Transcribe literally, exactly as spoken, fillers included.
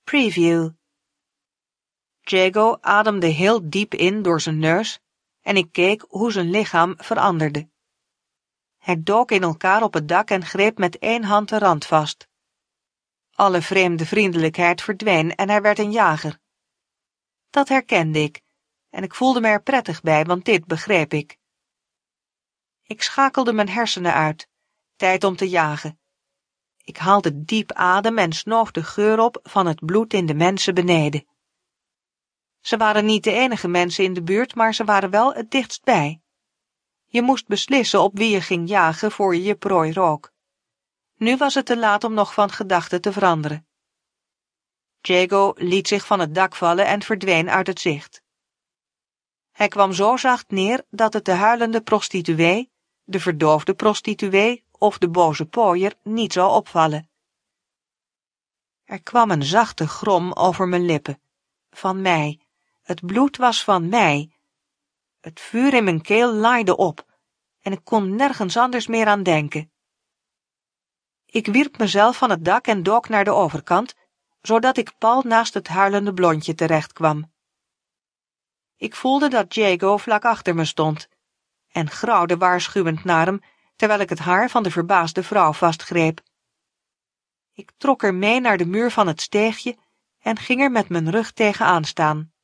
Preview. Jago ademde heel diep in door zijn neus en ik keek hoe zijn lichaam veranderde. Hij dook in elkaar op het dak en greep met één hand de rand vast. Alle vreemde vriendelijkheid verdween en hij werd een jager. Dat herkende ik en ik voelde me er prettig bij, want dit begreep ik. Ik schakelde mijn hersenen uit. Tijd om te jagen. Ik haalde diep adem en snoof de geur op van het bloed in de mensen beneden. Ze waren niet de enige mensen in de buurt, maar ze waren wel het dichtst bij. Je moest beslissen op wie je ging jagen voor je je prooi rook. Nu was het te laat om nog van gedachten te veranderen. Jago liet zich van het dak vallen en verdween uit het zicht. Hij kwam zo zacht neer dat het de huilende prostituee, de verdoofde prostituee of de boze pooier niet zou opvallen. Er kwam een zachte grom over mijn lippen. Van mij. Het bloed was van mij. Het vuur in mijn keel laaide op en ik kon nergens anders meer aan denken. Ik wierp mezelf van het dak en dook naar de overkant, zodat ik pal naast het huilende blondje terecht kwam. Ik voelde dat Jago vlak achter me stond en grauwde waarschuwend naar hem, terwijl ik het haar van de verbaasde vrouw vastgreep. Ik trok er mee naar de muur van het steegje en ging er met mijn rug tegenaan staan.